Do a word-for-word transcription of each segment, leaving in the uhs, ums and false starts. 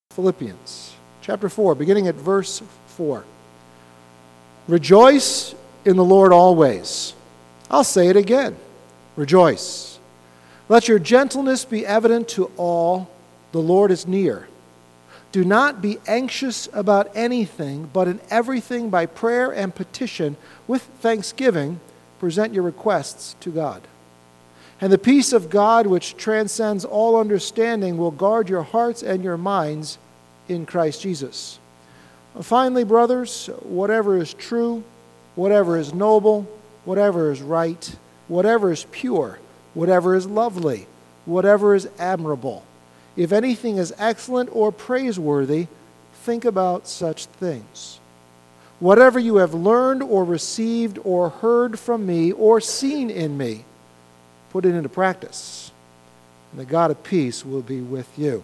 Philippians chapter four, beginning at verse four. Rejoice in the Lord always. I'll say it again. Rejoice. Let your gentleness be evident to all. The Lord is near. Do not be anxious about anything, but in everything by prayer and petition with thanksgiving present your requests to God. And the peace of God, which transcends all understanding, will guard your hearts and your minds in Christ Jesus. Finally, brothers, whatever is true, whatever is noble, whatever is right, whatever is pure, whatever is lovely, whatever is admirable, if anything is excellent or praiseworthy, think about such things. Whatever you have learned or received or heard from me or seen in me, put it into practice, and the God of peace will be with you.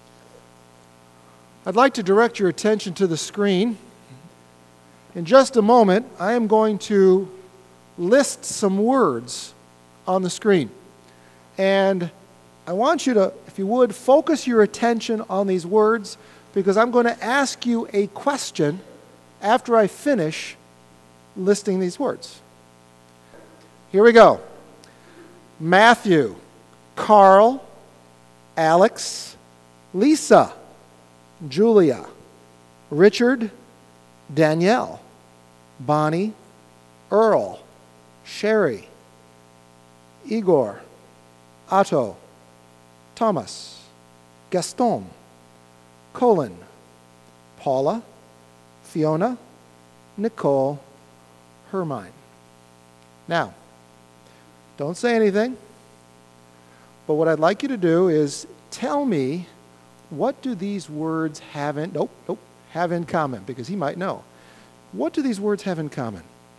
I'd like to direct your attention to the screen. In just a moment, I am going to list some words on the screen. And I want you to, if you would, focus your attention on these words, because I'm going to ask you a question after I finish listing these words. Here we go. Matthew, Carl, Alex, Lisa, Julia, Richard, Danielle, Bonnie, Earl, Sherry, Igor, Otto, Thomas, Gaston, Colin, Paula, Fiona, Nicole, Hermine. Now, don't say anything, but what I'd like you to do is tell me, what do these words have in, nope, nope, have in common? Because he might know. What do these words have in common?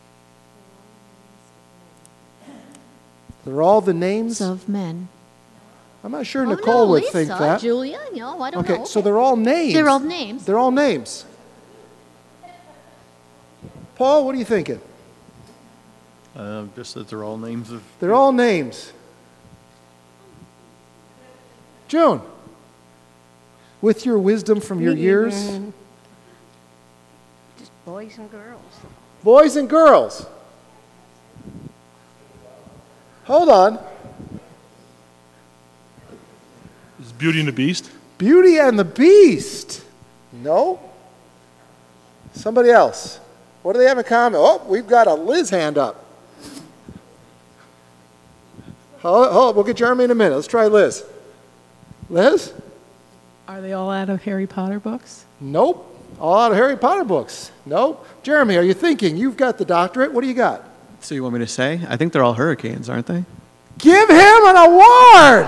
They're all the names of men. I'm not sure Oh, Nicole no, would Lisa, think that. Julia, you know, I don't okay, know. so they're all names. They're all names. They're all names. Paul, what are you thinking? Uh, just that they're all names of... They're all names. June, with your wisdom from your years, Just boys and girls. boys and girls. Hold on. Is Beauty and the Beast? Beauty and the Beast. No. Somebody else. What do they have in common? Oh, we've got a Liz hand up. Oh, oh, we'll get Jeremy in a minute. Let's try Liz. Liz? Are they all out of Harry Potter books? Nope. All out of Harry Potter books. Nope. Jeremy, are you thinking? You've got the doctorate. What do you got? So you want me to say? I think they're all hurricanes, aren't they? Give him an award!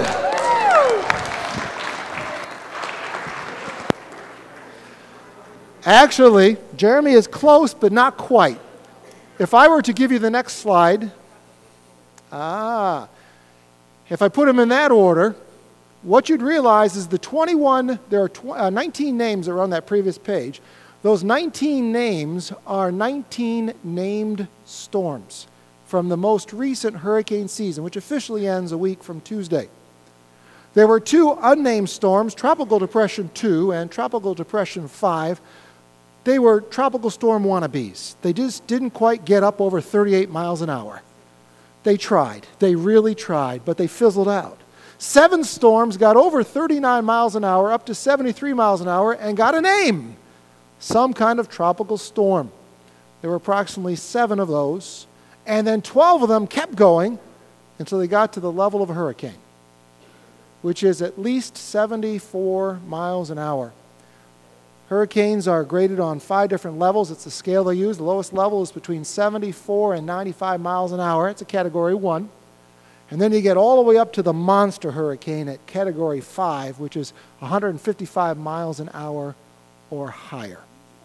Actually, Jeremy is close, but not quite. If I were to give you the next slide, ah, if I put them in that order, what you'd realize is the twenty-one, there are tw- uh, nineteen names that are on that previous page. Those nineteen names are nineteen named storms from the most recent hurricane season, which officially ends a week from Tuesday. There were two unnamed storms, Tropical Depression two and Tropical Depression five. They were tropical storm wannabes. They just didn't quite get up over thirty-eight miles an hour. They tried. They really tried, but they fizzled out. Seven storms got over thirty-nine miles an hour, up to seventy-three miles an hour, and got a name. Some kind of tropical storm. There were approximately seven of those, and then twelve of them kept going until they got to the level of a hurricane, which is at least seventy-four miles an hour. Hurricanes are graded on five different levels. It's the scale they use. The lowest level is between seventy-four and ninety-five miles an hour. It's a category one. And then you get all the way up to the monster hurricane at category five, which is one hundred fifty-five miles an hour or higher.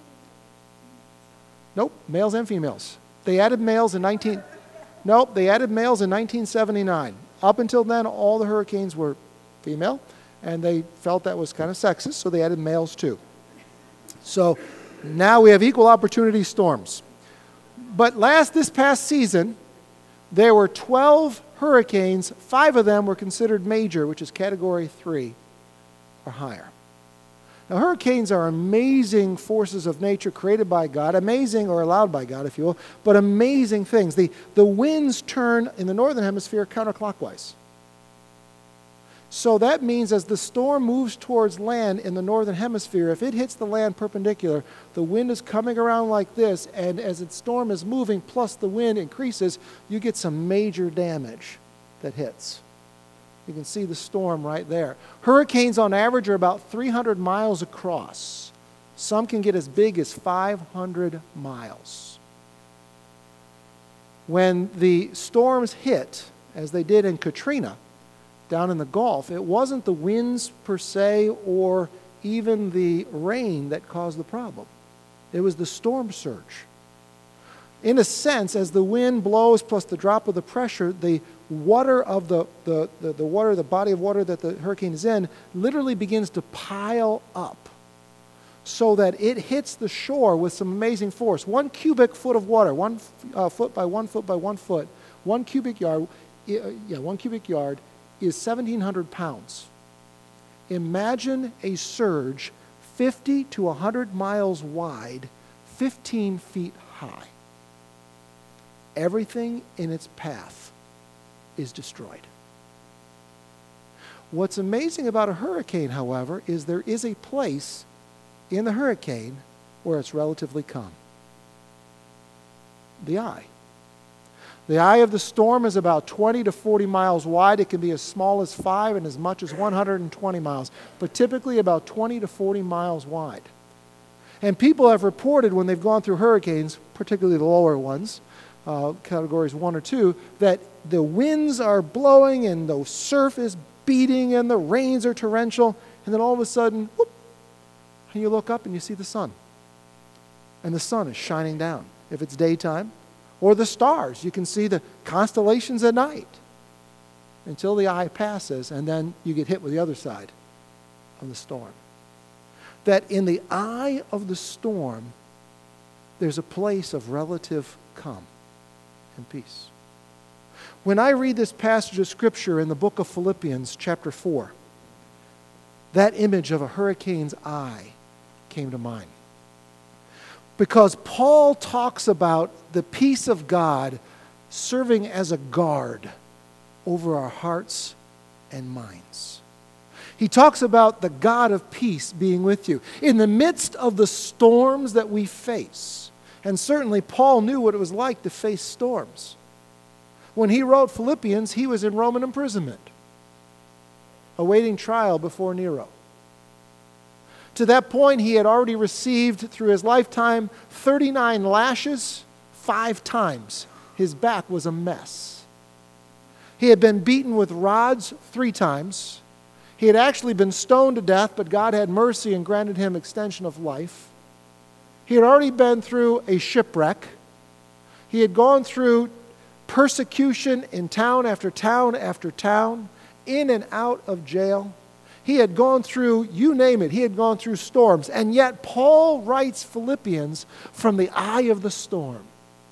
Nope, males and females. They added males in nineteen. Nope, they added males in nineteen seventy-nine. Up until then, all the hurricanes were female, and they felt that was kind of sexist, so they added males too. So now we have equal opportunity storms. But last, this past season, there were twelve hurricanes. Five of them were considered major, which is category three or higher. Now, hurricanes are amazing forces of nature created by God, amazing or allowed by God, if you will, but amazing things. The, the winds turn in the northern hemisphere counterclockwise. So that means as the storm moves towards land in the northern hemisphere, if it hits the land perpendicular, the wind is coming around like this, and as the storm is moving plus the wind increases, you get some major damage that hits. You can see the storm right there. Hurricanes on average are about three hundred miles across. Some can get as big as five hundred miles. When the storms hit, as they did in Katrina, down in the Gulf, it wasn't the winds per se or even the rain that caused the problem. It was the storm surge. In a sense, as the wind blows plus the drop of the pressure, the water of the, the, the, the water, the body of water that the hurricane is in, literally begins to pile up so that it hits the shore with some amazing force. One cubic foot of water, one uh, foot by one foot by one foot, one cubic yard, uh, yeah, one cubic yard is seventeen hundred pounds. Imagine a surge fifty to one hundred miles wide, fifteen feet high. Everything in its path is destroyed. What's amazing about a hurricane, however, is there is a place in the hurricane where it's relatively calm. The eye. The eye of the storm is about twenty to forty miles wide. It can be as small as five and as much as one hundred twenty miles, but typically about twenty to forty miles wide. And people have reported when they've gone through hurricanes, particularly the lower ones, uh, categories one or two, that the winds are blowing and the surf is beating and the rains are torrential, and then all of a sudden, whoop, and you look up and you see the sun. And the sun is shining down. If it's daytime, or the stars. You can see the constellations at night until the eye passes, and then you get hit with the other side of the storm. That in the eye of the storm, there's a place of relative calm and peace. When I read this passage of Scripture in the book of Philippians, chapter four, that image of a hurricane's eye came to mind. Because Paul talks about the peace of God serving as a guard over our hearts and minds. He talks about the God of peace being with you in the midst of the storms that we face. And certainly Paul knew what it was like to face storms. When he wrote Philippians, he was in Roman imprisonment, awaiting trial before Nero. To that point, he had already received through his lifetime thirty-nine lashes five times. His back was a mess. He had been beaten with rods three times. He had actually been stoned to death, but God had mercy and granted him extension of life. He had already been through a shipwreck. He had gone through persecution in town after town after town, in and out of jail. He had gone through, you name it, he had gone through storms. And yet Paul writes Philippians from the eye of the storm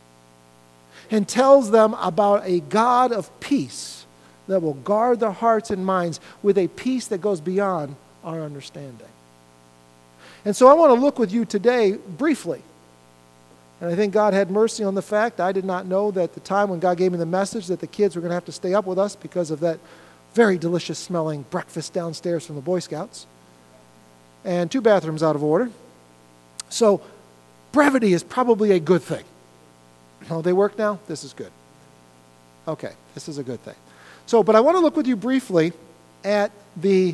and tells them about a God of peace that will guard their hearts and minds with a peace that goes beyond our understanding. And so I want to look with you today briefly. And I think God had mercy on the fact I did not know that at the time when God gave me the message that the kids were going to have to stay up with us because of that very delicious smelling breakfast downstairs from the Boy Scouts. And two bathrooms out of order. So brevity is probably a good thing. Oh, they work now? This is good. Okay, this is a good thing. So, but I want to look with you briefly at the,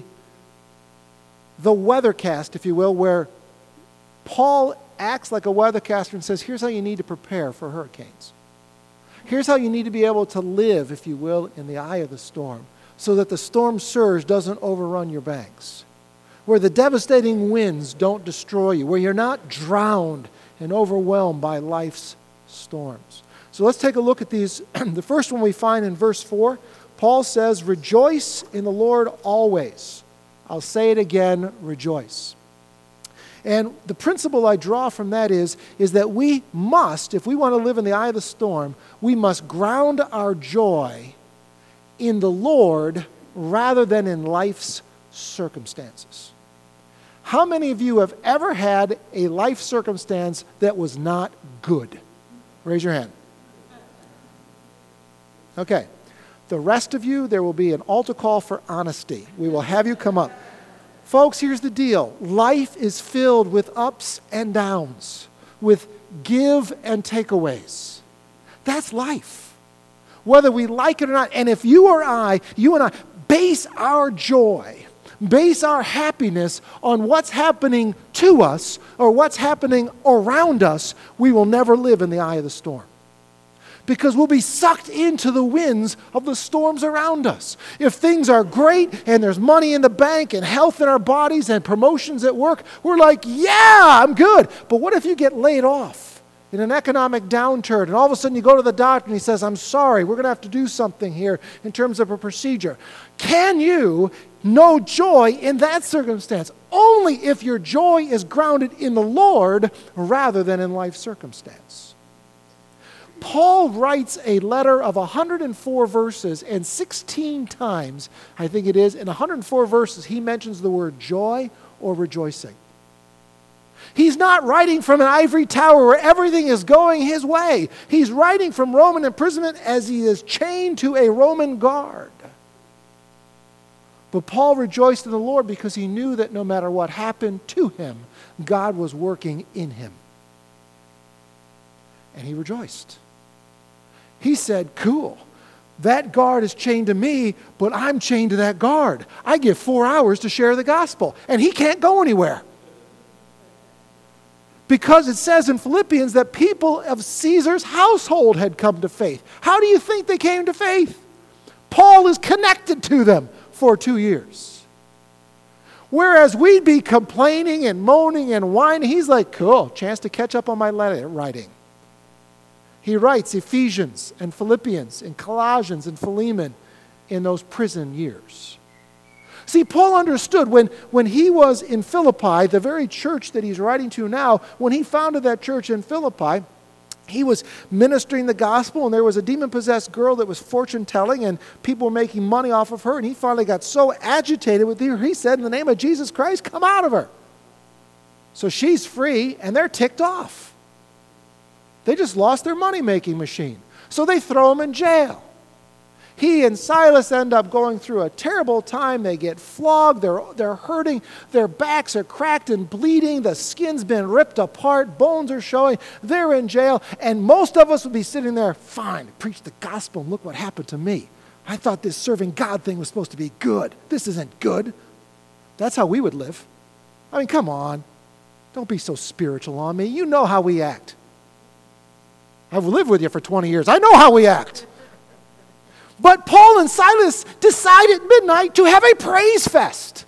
the weathercast, if you will, where Paul acts like a weathercaster and says, here's how you need to prepare for hurricanes. Here's how you need to be able to live, if you will, in the eye of the storm, so that the storm surge doesn't overrun your banks, where the devastating winds don't destroy you, where you're not drowned and overwhelmed by life's storms. So let's take a look at these. The first one we find in verse four. Paul says, rejoice in the Lord always. I'll say it again, rejoice. And the principle I draw from that is, is that we must, if we want to live in the eye of the storm, we must ground our joy in the Lord rather than in life's circumstances. How many of you have ever had a life circumstance that was not good? Raise your hand. Okay. The rest of you, there will be an altar call for honesty. We will have you come up. Folks, here's the deal. Life is filled with ups and downs, with give and takeaways. That's life, whether we like it or not. And if you or I, you and I, base our joy, base our happiness on what's happening to us or what's happening around us, we will never live in the eye of the storm. Because we'll be sucked into the winds of the storms around us. If things are great and there's money in the bank and health in our bodies and promotions at work, we're like, yeah, I'm good. But what if you get laid off in an economic downturn and all of a sudden you go to the doctor and he says, I'm sorry, we're going to have to do something here in terms of a procedure. Can you know joy in that circumstance? Only if your joy is grounded in the Lord rather than in life circumstance. Paul writes a letter of one hundred four verses, and sixteen times, I think it is, in one hundred four verses, he mentions the word joy or rejoicing. He's not writing from an ivory tower where everything is going his way. He's writing from Roman imprisonment as he is chained to a Roman guard. But Paul rejoiced in the Lord because he knew that no matter what happened to him, God was working in him. And he rejoiced. He said, cool, that guard is chained to me, but I'm chained to that guard. I give four hours to share the gospel, and he can't go anywhere. Because it says in Philippians that people of Caesar's household had come to faith. How do you think they came to faith? Paul is connected to them for two years. Whereas we'd be complaining and moaning and whining, he's like, cool, chance to catch up on my letter writing. He writes Ephesians and Philippians and Colossians and Philemon in those prison years. See, Paul understood when, when he was in Philippi, the very church that he's writing to now, when he founded that church in Philippi, he was ministering the gospel, and there was a demon-possessed girl that was fortune-telling, and people were making money off of her, and he finally got so agitated with her, he said, in the name of Jesus Christ, come out of her. So she's free, and they're ticked off. They just lost their money-making machine. So they throw him in jail. He and Silas end up going through a terrible time. They get flogged. They're, they're hurting. Their backs are cracked and bleeding. The skin's been ripped apart. Bones are showing. They're in jail. And most of us would be sitting there, fine, preach the gospel, and look what happened to me. I thought this serving God thing was supposed to be good. This isn't good. That's how we would live. I mean, come on. Don't be so spiritual on me. You know how we act. I've lived with you for twenty years. I know how we act. But Paul and Silas decide at midnight to have a praise fest.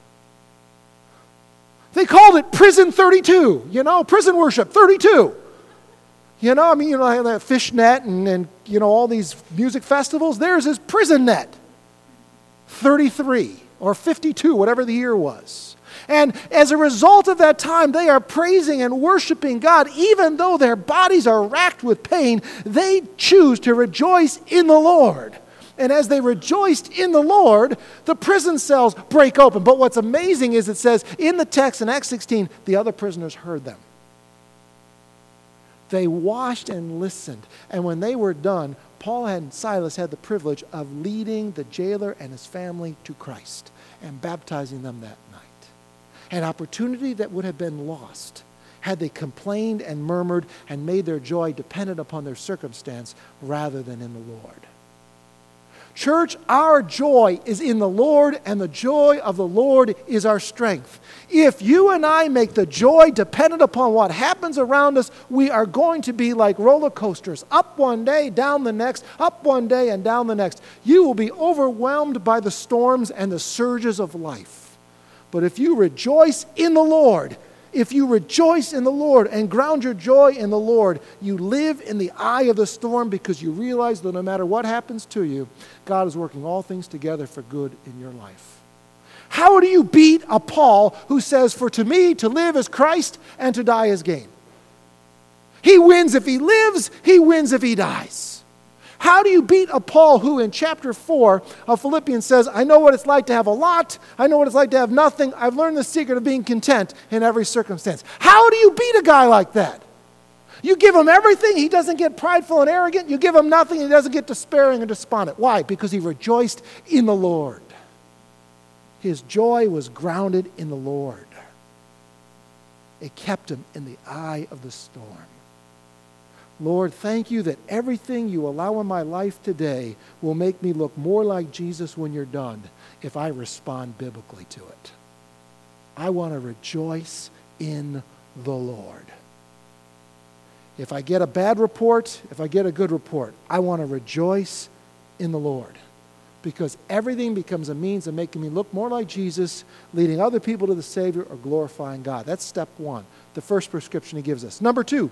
They called it Prison thirty-two, you know, prison worship thirty-two. You know, I mean, you know, that Fishnet and, and, you know, all these music festivals. Theirs is Prison Net thirty-three or fifty-two, whatever the year was. And as a result of that time, they are praising and worshiping God. Even though their bodies are racked with pain, they choose to rejoice in the Lord. And as they rejoiced in the Lord, the prison cells break open. But what's amazing is it says in the text in Acts sixteen, the other prisoners heard them. They watched and listened. And when they were done, Paul and Silas had the privilege of leading the jailer and his family to Christ and baptizing them that night. An opportunity that would have been lost had they complained and murmured and made their joy dependent upon their circumstance rather than in the Lord. Church, our joy is in the Lord, and the joy of the Lord is our strength. If you and I make the joy dependent upon what happens around us, we are going to be like roller coasters, up one day, down the next, up one day and down the next. You will be overwhelmed by the storms and the surges of life. But if you rejoice in the Lord, if you rejoice in the Lord and ground your joy in the Lord, you live in the eye of the storm because you realize that no matter what happens to you, God is working all things together for good in your life. How do you beat a Paul who says, for to me to live is Christ and to die is gain? He wins if he lives, he wins if he dies. How do you beat a Paul who in chapter four of Philippians says, I know what it's like to have a lot. I know what it's like to have nothing. I've learned the secret of being content in every circumstance. How do you beat a guy like that? You give him everything, he doesn't get prideful and arrogant. You give him nothing, he doesn't get despairing and despondent. Why? Because he rejoiced in the Lord. His joy was grounded in the Lord. It kept him in the eye of the storm. Lord, thank you that everything you allow in my life today will make me look more like Jesus when you're done if I respond biblically to it. I want to rejoice in the Lord. If I get a bad report, if I get a good report, I want to rejoice in the Lord. Because everything becomes a means of making me look more like Jesus, leading other people to the Savior, or glorifying God. That's step one, the first prescription he gives us. Number two,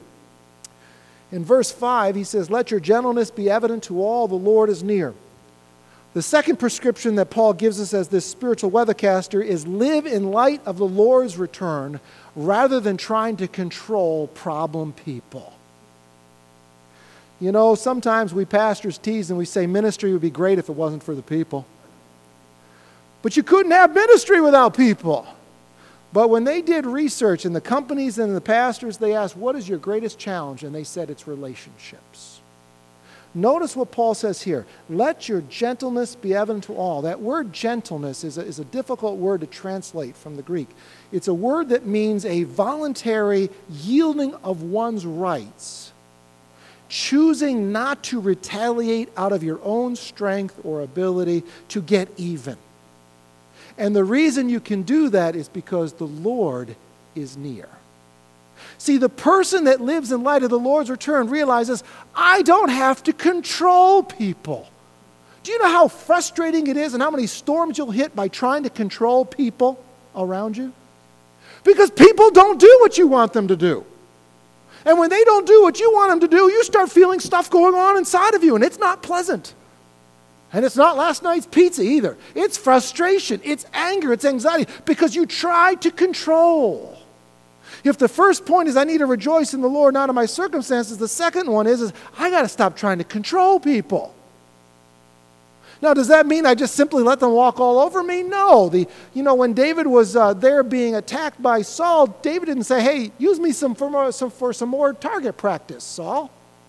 in verse five, he says, let your gentleness be evident to all, the Lord is near. The second prescription that Paul gives us as this spiritual weathercaster is live in light of the Lord's return rather than trying to control problem people. You know, sometimes we pastors tease and we say ministry would be great if it wasn't for the people. But you couldn't have ministry without people. But when they did research in the companies and the pastors, they asked, what is your greatest challenge? And they said it's relationships. Notice what Paul says here. Let your gentleness be evident to all. That word gentleness is a, is a difficult word to translate from the Greek. It's a word that means a voluntary yielding of one's rights, choosing not to retaliate out of your own strength or ability to get even. And the reason you can do that is because the Lord is near. See, the person that lives in light of the Lord's return realizes, I don't have to control people. Do you know how frustrating it is and how many storms you'll hit by trying to control people around you? Because people don't do what you want them to do. And when they don't do what you want them to do, you start feeling stuff going on inside of you, and it's not pleasant. And it's not last night's pizza either. It's frustration, it's anger, it's anxiety, because you try to control. If the first point is I need to rejoice in the Lord, not in my circumstances, the second one is, is I got to stop trying to control people. Now, does that mean I just simply let them walk all over me? No. The, you know, when David was uh, there being attacked by Saul, David didn't say, hey, use me some for, more, some for some more target practice, Saul.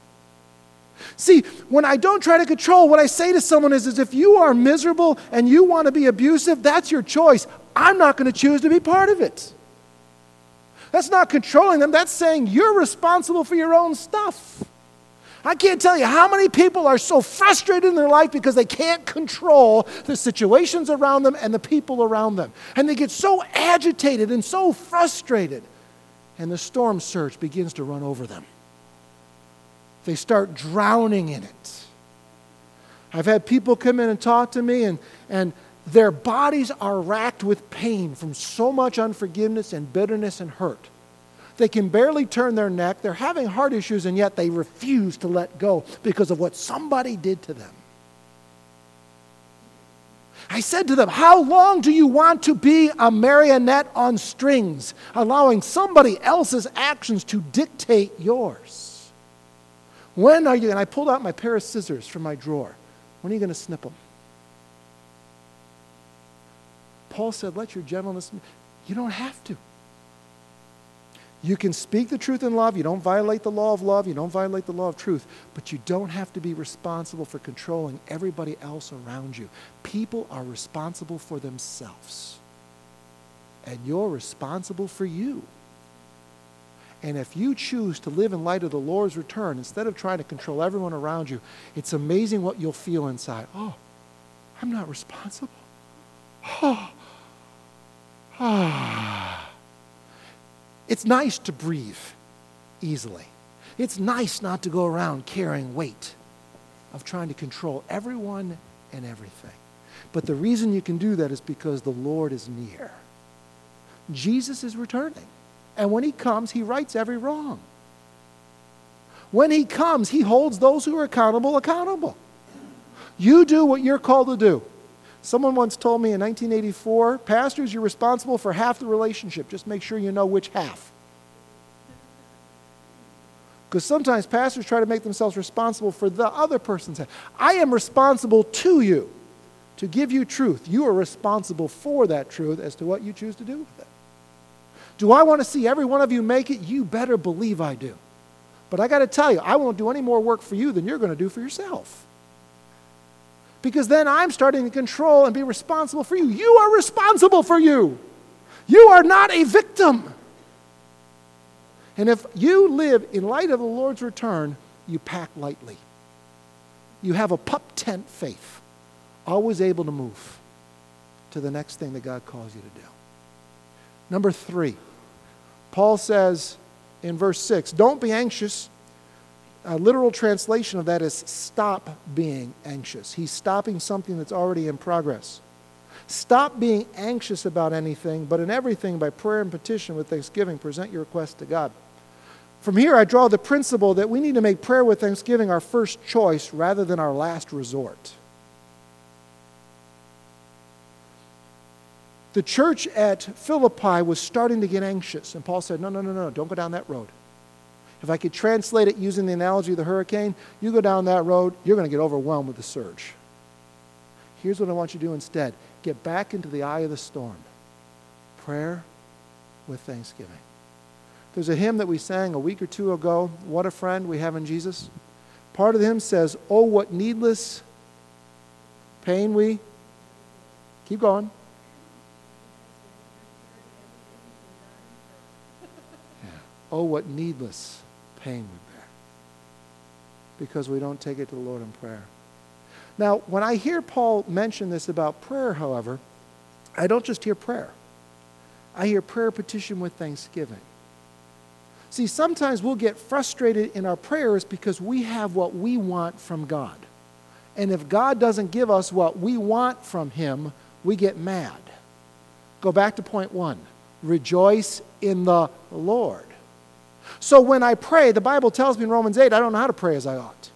See, when I don't try to control, what I say to someone is, is if you are miserable and you want to be abusive, that's your choice. I'm not going to choose to be part of it. That's not controlling them. That's saying you're responsible for your own stuff. I can't tell you how many people are so frustrated in their life because they can't control the situations around them and the people around them. And they get so agitated and so frustrated. And the storm surge begins to run over them. They start drowning in it. I've had people come in and talk to me, and, and their bodies are racked with pain from so much unforgiveness and bitterness and hurt. They can barely turn their neck. They're having heart issues, and yet they refuse to let go because of what somebody did to them. I said to them, how long do you want to be a marionette on strings, allowing somebody else's actions to dictate yours? When are you, and I pulled out my pair of scissors from my drawer. When are you going to snip them? Paul said, let your gentleness, you don't have to. You can speak the truth in love. You don't violate the law of love. You don't violate the law of truth. But you don't have to be responsible for controlling everybody else around you. People are responsible for themselves. And you're responsible for you. And if you choose to live in light of the Lord's return, instead of trying to control everyone around you, it's amazing what you'll feel inside. Oh, I'm not responsible. Oh, ah. It's nice to breathe easily. It's nice not to go around carrying weight of trying to control everyone and everything. But the reason you can do that is because the Lord is near. Jesus is returning. And when he comes, he rights every wrong. When he comes, he holds those who are accountable accountable. You do what you're called to do. Someone once told me in nineteen eighty-four, pastors, you're responsible for half the relationship. Just make sure you know which half. Because sometimes pastors try to make themselves responsible for the other person's head. I am responsible to you to give you truth. You are responsible for that truth as to what you choose to do with it. Do I want to see every one of you make it? You better believe I do. But I got to tell you, I won't do any more work for you than you're going to do for yourself. Because then I'm starting to control and be responsible for you. You are responsible for you. You are not a victim. And if you live in light of the Lord's return, you pack lightly. You have a pup tent faith, always able to move to the next thing that God calls you to do. Number three, Paul says in verse six, don't be anxious. A literal translation of that is stop being anxious. He's stopping something that's already in progress. Stop being anxious about anything, but in everything by prayer and petition with thanksgiving, present your request to God. From here, I draw the principle that we need to make prayer with thanksgiving our first choice rather than our last resort. The church at Philippi was starting to get anxious, and Paul said, no, no, no, no, don't go down that road. If I could translate it using the analogy of the hurricane, you go down that road, you're going to get overwhelmed with the surge. Here's what I want you to do instead. Get back into the eye of the storm. Prayer with thanksgiving. There's a hymn that we sang a week or two ago, What a Friend We Have in Jesus. Part of the hymn says, oh, what needless pain we... Keep going. Yeah. Oh, what needless pain we bear. Because we don't take it to the Lord in prayer. Now, when I hear Paul mention this about prayer, however, I don't just hear prayer. I hear prayer petition with thanksgiving. See, sometimes we'll get frustrated in our prayers because we have what we want from God. And if God doesn't give us what we want from Him, we get mad. Go back to point one. Rejoice in the Lord. So when I pray, the Bible tells me in Romans eight, I don't know how to pray as I ought.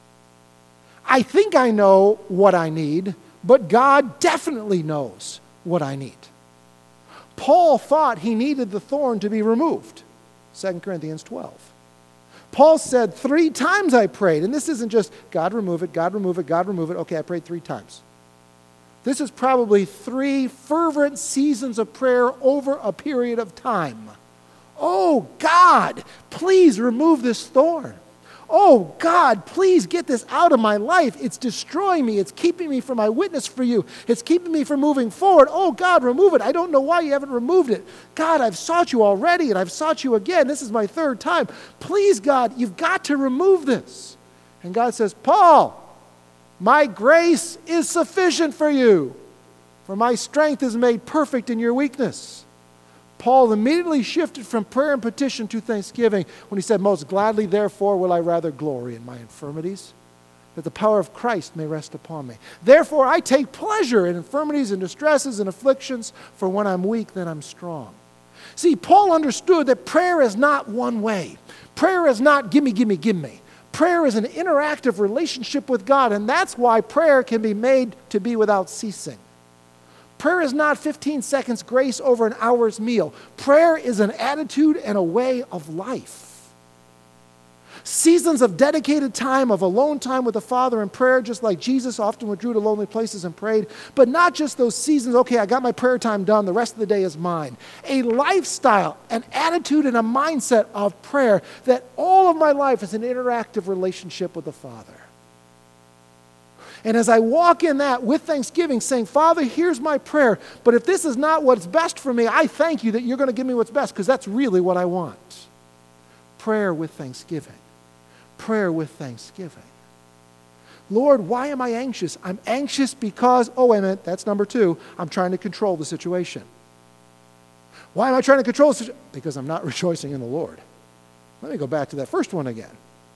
I think I know what I need, but God definitely knows what I need. Paul thought he needed the thorn to be removed. Second Corinthians twelve. Paul said, three times I prayed. And this isn't just, God remove it, God remove it, God remove it. Okay, I prayed three times. This is probably three fervent seasons of prayer over a period of time. Oh, God, please remove this thorn. Oh, God, please get this out of my life. It's destroying me. It's keeping me from my witness for you. It's keeping me from moving forward. Oh, God, remove it. I don't know why you haven't removed it. God, I've sought you already, and I've sought you again. This is my third time. Please, God, you've got to remove this. And God says, Paul, my grace is sufficient for you, for my strength is made perfect in your weakness. Paul immediately shifted from prayer and petition to thanksgiving when he said, most gladly, therefore, will I rather glory in my infirmities, that the power of Christ may rest upon me. Therefore, I take pleasure in infirmities and distresses and afflictions, for when I'm weak, then I'm strong. See, Paul understood that prayer is not one way. Prayer is not gimme, gimme, gimme. Prayer is an interactive relationship with God, and that's why prayer can be made to be without ceasing. Prayer is not fifteen seconds grace over an hour's meal. Prayer is an attitude and a way of life. Seasons of dedicated time, of alone time with the Father in prayer, just like Jesus often withdrew to lonely places and prayed. But not just those seasons, okay, I got my prayer time done, the rest of the day is mine. A lifestyle, an attitude, and a mindset of prayer that all of my life is an interactive relationship with the Father. And as I walk in that with thanksgiving, saying, Father, here's my prayer, but if this is not what's best for me, I thank you that you're going to give me what's best, because that's really what I want. Prayer with thanksgiving. Prayer with thanksgiving. Lord, why am I anxious? I'm anxious because, oh, wait a minute, that's number two, I'm trying to control the situation. Why am I trying to control the situation? Because I'm not rejoicing in the Lord. Let me go back to that first one again.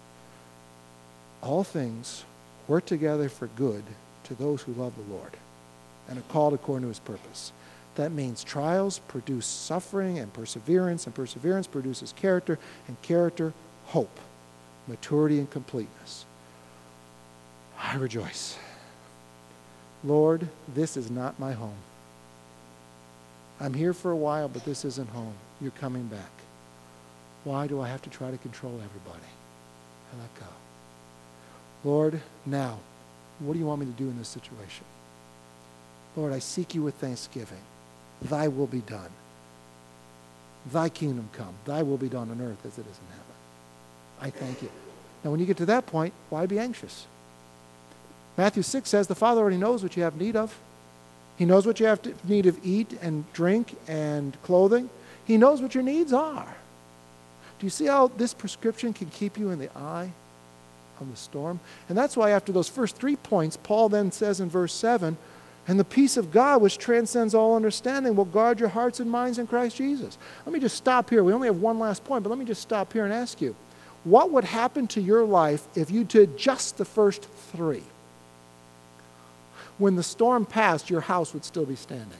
All things work together for good to those who love the Lord and are called according to His purpose. That means trials produce suffering and perseverance, and perseverance produces character, and character, hope, maturity, and completeness. I rejoice. Lord, this is not my home. I'm here for a while, but this isn't home. You're coming back. Why do I have to try to control everybody? and let go. Lord, now, what do you want me to do in this situation? Lord, I seek you with thanksgiving. Thy will be done. Thy kingdom come. Thy will be done on earth as it is in heaven. I thank you. Now, when you get to that point, why be anxious? Matthew six says the Father already knows what you have need of. He knows what you have to, need of eat and drink and clothing. He knows what your needs are. Do you see how this prescription can keep you in the eye of the storm? And that's why after those first three points, Paul then says in verse seven, and the peace of God, which transcends all understanding, will guard your hearts and minds in Christ Jesus. Let me just stop here. We only have one last point, but let me just stop here and ask you, what would happen to your life if you did just the first three? When the storm passed, your house would still be standing.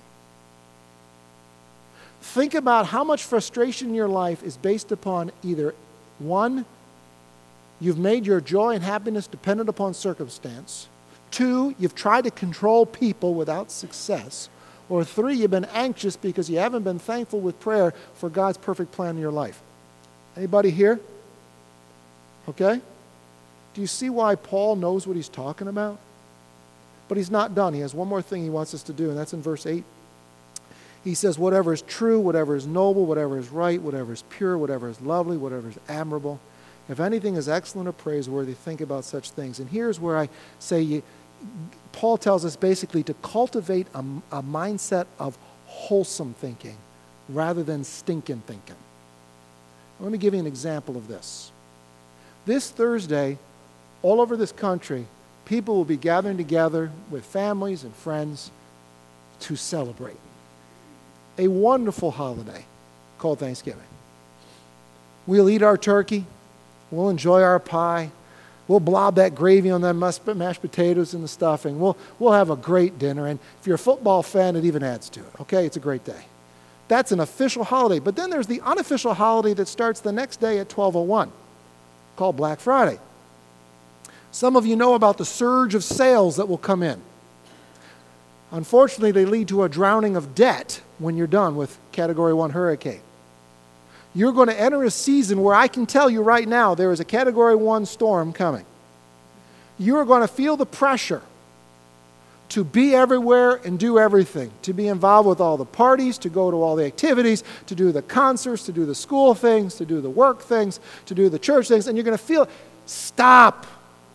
Think about how much frustration in your life is based upon either, one, you've made your joy and happiness dependent upon circumstance. Two, you've tried to control people without success. Or three, you've been anxious because you haven't been thankful with prayer for God's perfect plan in your life. Anybody here? Okay? Do you see why Paul knows what he's talking about? But he's not done. He has one more thing he wants us to do, and that's in verse eight. He says, whatever is true, whatever is noble, whatever is right, whatever is pure, whatever is lovely, whatever is admirable, if anything is excellent or praiseworthy, think about such things. And here's where I say, you, Paul tells us basically to cultivate a, a mindset of wholesome thinking rather than stinking thinking. Let me give you an example of this. This Thursday, all over this country, people will be gathering together with families and friends to celebrate a wonderful holiday called Thanksgiving. We'll eat our turkey. We'll enjoy our pie. We'll blob that gravy on that mashed potatoes and the stuffing. We'll, we'll have a great dinner. And if you're a football fan, it even adds to it. Okay, it's a great day. That's an official holiday. But then there's the unofficial holiday that starts the next day at twelve oh one, called Black Friday. Some of you know about the surge of sales that will come in. Unfortunately, they lead to a drowning of debt when you're done with Category one hurricane. You're going to enter a season where I can tell you right now there is a Category one storm coming. You are going to feel the pressure to be everywhere and do everything, to be involved with all the parties, to go to all the activities, to do the concerts, to do the school things, to do the work things, to do the church things, and you're going to feel, stop.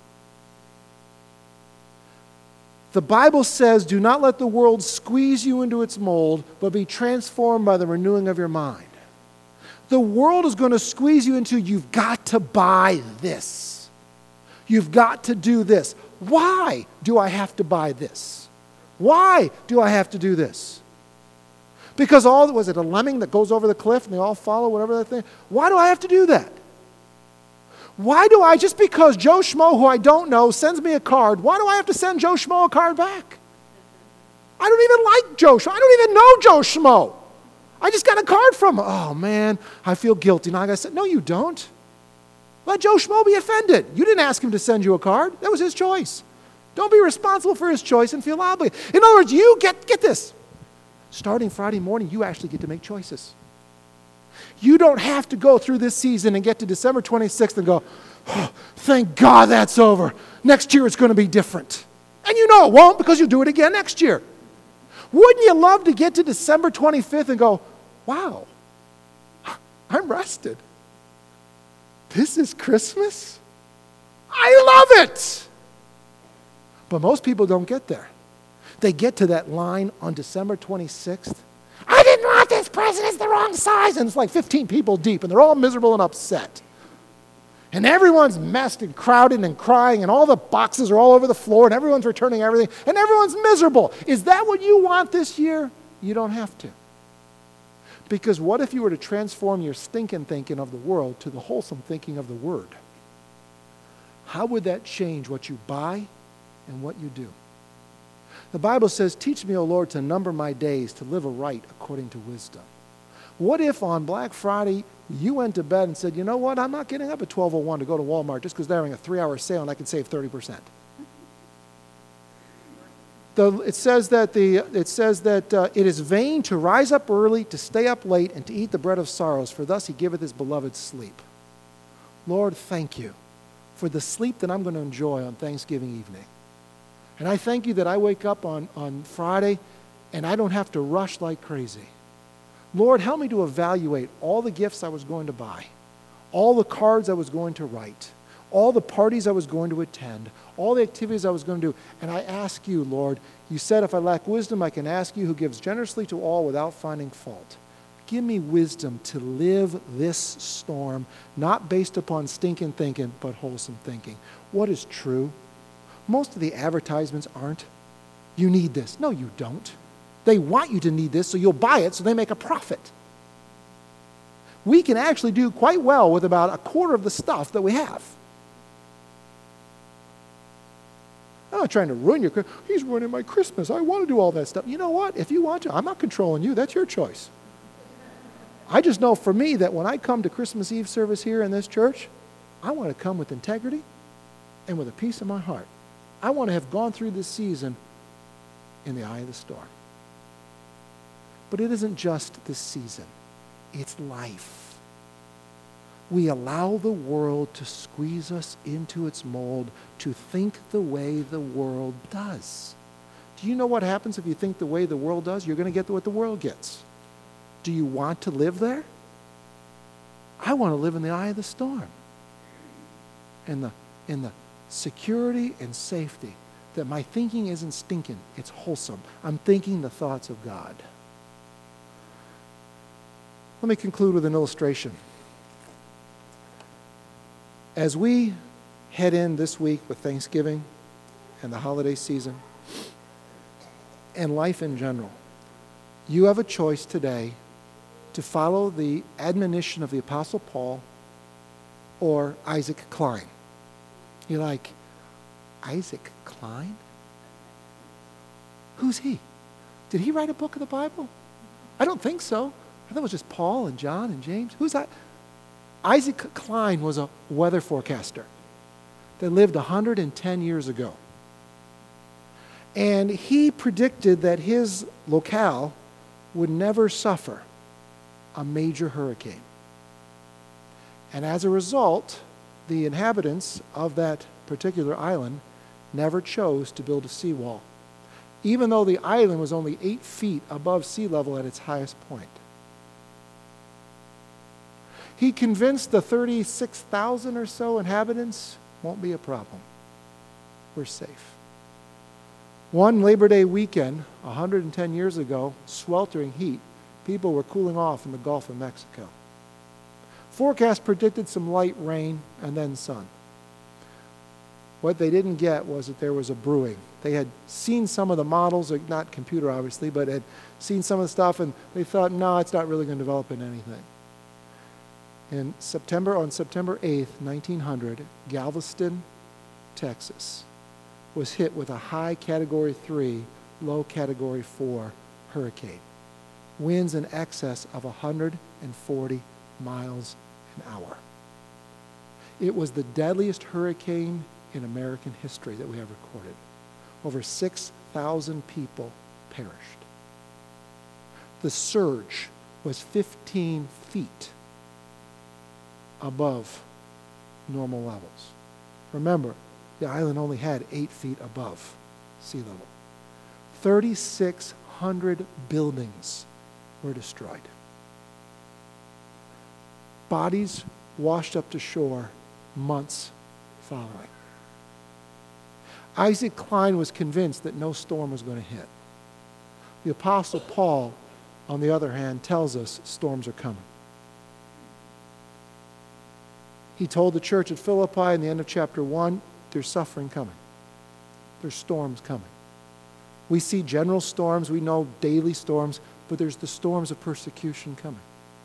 The Bible says, do not let the world squeeze you into its mold, but be transformed by the renewing of your mind. The world is going to squeeze you into, you've got to buy this. You've got to do this. Why do I have to buy this? Why do I have to do this? Because all, was it a lemming that goes over the cliff and they all follow whatever that thing? Why do I have to do that? Why do I, just because Joe Schmo, who I don't know, sends me a card, why do I have to send Joe Schmo a card back? I don't even like Joe Schmo. I don't even know Joe Schmo. I just got a card from him. Oh, man, I feel guilty. Now I got to say, no, you don't. Let Joe Schmo be offended. You didn't ask him to send you a card. That was his choice. Don't be responsible for his choice and feel obligated. In other words, you get, get this. Starting Friday morning, you actually get to make choices. You don't have to go through this season and get to December twenty-sixth and go, oh, thank God that's over. Next year it's going to be different. And you know it won't because you'll do it again next year. Wouldn't you love to get to December twenty-fifth and go, wow, I'm rested. This is Christmas? I love it. But most people don't get there. They get to that line on December twenty-sixth. I didn't want this present, it's the wrong size. And it's like fifteen people deep, and they're all miserable and upset. And everyone's messed and crowded and crying, and all the boxes are all over the floor, and everyone's returning everything, and everyone's miserable. Is that what you want this year? You don't have to. Because what if you were to transform your stinking thinking of the world to the wholesome thinking of the Word? How would that change what you buy and what you do? The Bible says, teach me, O Lord, to number my days, to live aright according to wisdom. What if on Black Friday you went to bed and said, you know what, I'm not getting up at twelve oh one to go to Walmart just because they're having a three-hour sale and I can save thirty percent. The, it says that, the, it, says that uh, it is vain to rise up early, to stay up late, and to eat the bread of sorrows, for thus he giveth his beloved sleep. Lord, thank you for the sleep that I'm going to enjoy on Thanksgiving evening. And I thank you that I wake up on, on Friday and I don't have to rush like crazy. Lord, help me to evaluate all the gifts I was going to buy, all the cards I was going to write, all the parties I was going to attend, all the activities I was going to do. And I ask you, Lord, you said if I lack wisdom, I can ask you who gives generously to all without finding fault. Give me wisdom to live this storm, not based upon stinking thinking, but wholesome thinking. What is true? Most of the advertisements aren't. You need this. No, you don't. They want you to need this, so you'll buy it so they make a profit. We can actually do quite well with about a quarter of the stuff that we have. I'm not trying to ruin your Christmas. He's ruining my Christmas. I want to do all that stuff. You know what? If you want to, I'm not controlling you. That's your choice. I just know for me that when I come to Christmas Eve service here in this church, I want to come with integrity and with a peace in my heart. I want to have gone through this season in the eye of the storm. But it isn't just this season. It's life. We allow the world to squeeze us into its mold, to think the way the world does. Do you know what happens if you think the way the world does? You're going to get what the world gets. Do you want to live there? I want to live in the eye of the storm. In the, in the security and safety that my thinking isn't stinking, it's wholesome. I'm thinking the thoughts of God. Let me conclude with an illustration. As we head in this week with Thanksgiving and the holiday season and life in general, you have a choice today to follow the admonition of the Apostle Paul or Isaac Klein. You're like, Isaac Klein? Who's he? Did he write a book of the Bible? I don't think so. I thought it was just Paul and John and James. Who's that? Isaac Klein was a weather forecaster that lived one hundred ten years ago. And he predicted that his locale would never suffer a major hurricane. And as a result, the inhabitants of that particular island never chose to build a seawall, even though the island was only eight feet above sea level at its highest point. He convinced the thirty-six thousand or so inhabitants, won't be a problem. We're safe. One Labor Day weekend, one hundred ten years ago, sweltering heat, people were cooling off in the Gulf of Mexico. Forecast predicted some light rain and then sun. What they didn't get was that there was a brewing. They had seen some of the models, not computer obviously, but had seen some of the stuff, and they thought, no, it's not really going to develop into anything. In September, on September eighth, nineteen hundred, Galveston, Texas, was hit with a high Category three, low Category four hurricane. Winds in excess of one hundred forty miles an hour. It was the deadliest hurricane in American history that we have recorded. Over six thousand people perished. The surge was fifteen feet above normal levels. Remember, the island only had eight feet above sea level. thirty-six hundred buildings were destroyed. Bodies washed up to shore months following. Isaac Klein was convinced that no storm was going to hit. The Apostle Paul, on the other hand, tells us storms are coming. He told the church at Philippi in the end of chapter one, there's suffering coming. There's storms coming. We see general storms, we know daily storms, but there's the storms of persecution coming.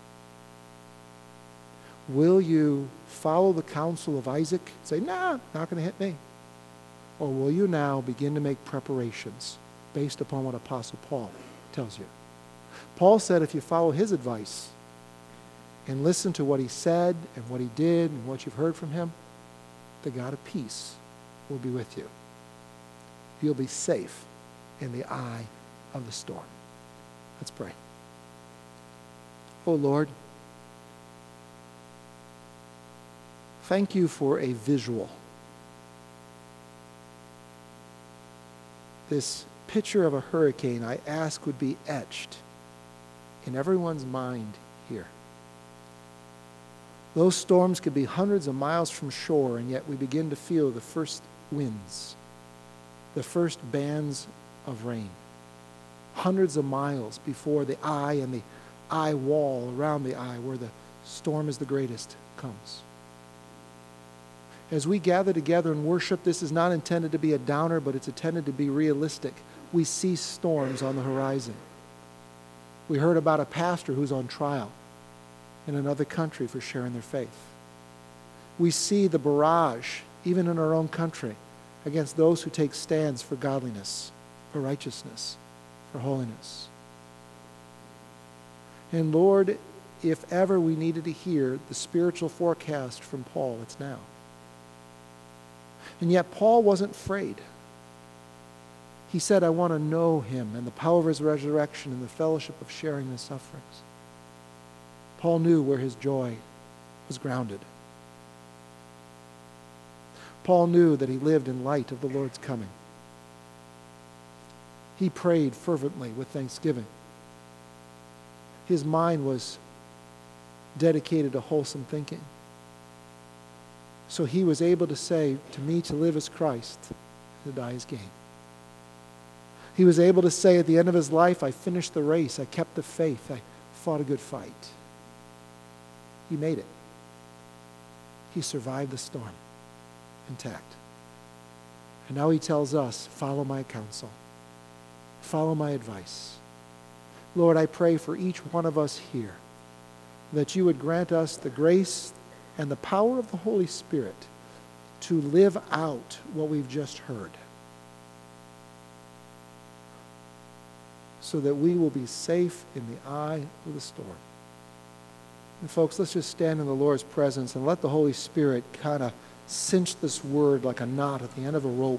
Will you follow the counsel of Isaac? Say, nah, not going to hit me. Or will you now begin to make preparations based upon what Apostle Paul tells you? Paul said if you follow his advice and listen to what he said and what he did and what you've heard from him, the God of peace will be with you. You'll be safe in the eye of the storm. Let's pray. Oh Lord, thank you for a visual this picture of a hurricane, I ask, would be etched in everyone's mind here. Those storms could be hundreds of miles from shore, and yet we begin to feel the first winds, the first bands of rain. Hundreds of miles before the eye and the eye wall around the eye where the storm is the greatest comes. As we gather together and worship, this is not intended to be a downer, but it's intended to be realistic. We see storms on the horizon. We heard about a pastor who's on trial in another country for sharing their faith. We see the barrage, even in our own country, against those who take stands for godliness, for righteousness, for holiness. And Lord, if ever we needed to hear the spiritual forecast from Paul, it's now. And yet Paul wasn't afraid. He said, I want to know him and the power of his resurrection and the fellowship of sharing his sufferings. Paul knew where his joy was grounded. Paul knew that he lived in light of the Lord's coming. He prayed fervently with thanksgiving. His mind was dedicated to wholesome thinking. So he was able to say, to me to live is Christ, to die is gain. He was able to say at the end of his life, I finished the race, I kept the faith, I fought a good fight. He made it. He survived the storm intact. And now he tells us, follow my counsel. Follow my advice. Lord, I pray for each one of us here that you would grant us the grace and the power of the Holy Spirit to live out what we've just heard, so that we will be safe in the eye of the storm. And folks, let's just stand in the Lord's presence and let the Holy Spirit kind of cinch this word like a knot at the end of a rope.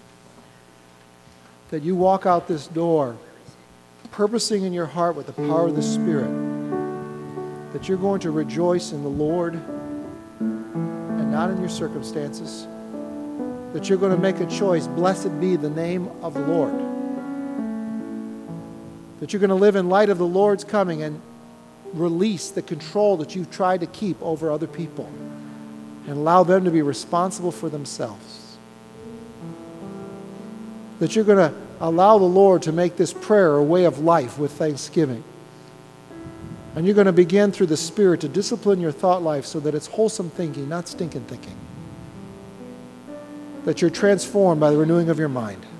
That you walk out this door purposing in your heart with the power of the Spirit that you're going to rejoice in the Lord and not in your circumstances. That you're going to make a choice, blessed be the name of the Lord. That you're going to live in light of the Lord's coming and release the control that you've tried to keep over other people and allow them to be responsible for themselves. That you're going to allow the Lord to make this prayer a way of life with thanksgiving. And you're going to begin through the Spirit to discipline your thought life so that it's wholesome thinking, not stinking thinking. That you're transformed by the renewing of your mind.